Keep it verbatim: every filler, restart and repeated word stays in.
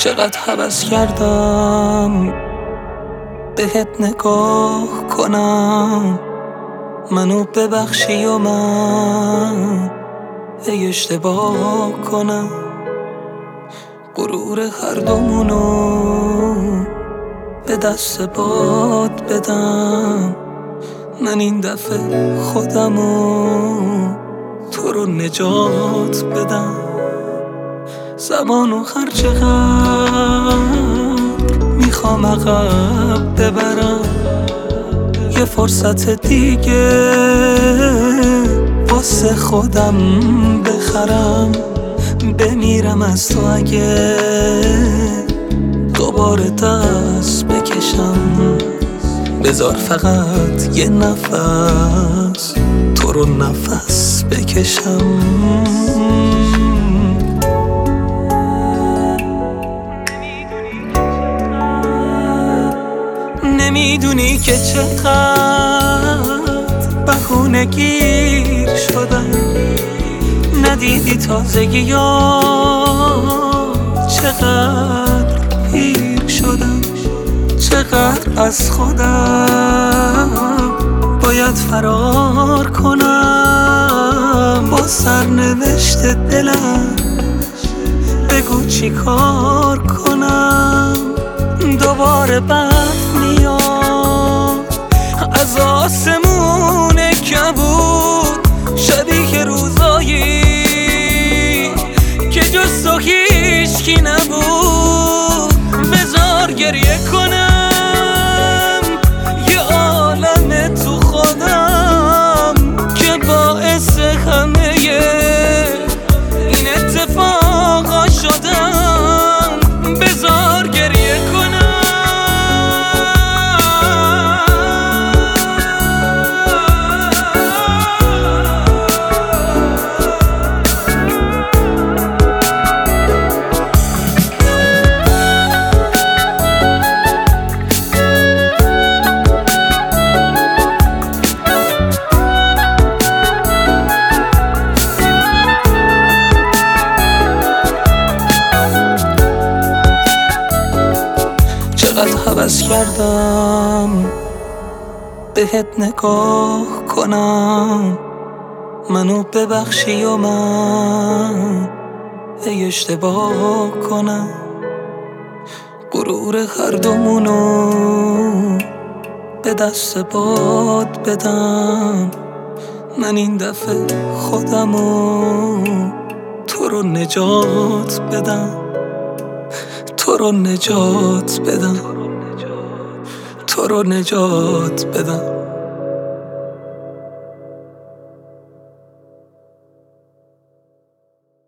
چقدر هوس کردم بهت نگاه کنم، منو ببخشی و من ای اشتباه کنم. غرور هر دومونو به دست باد بدم، من این دفعه خودمو تو رو نجات بدم. زمانو هر چقدر میخوام عقب ببرم، یه فرصت دیگه واسه خودم بخرم. بمیرم از تو اگه دوباره دست بکشم، بذار فقط یه نفس تو رو نفس بکشم. نمیدونی که چقدر بهونه گیر شدم، ندیدی تازگی ها چقدر پیر شدم. چقدر از خودم باید فرار کنم، با سرنوشت دلم بگو چی کار کنم. دوباره برف میاد از آسمون کبود، شبیه روزایی که جز تو هیچکی نبود. بذار گریه کنم یه عالم تو خودم که باعث همه این اتفاقا شدم. بذار گریه کنم چقدر هوس کردم بهت نگاه کنم، منو ببخشی و من ای اشتباه کنم. غرور هر دومونو به دست باد بدم، من این دفعه خودمو تو رو نجات بدم. تو رو نجات بدم، تو رو نجات بدم.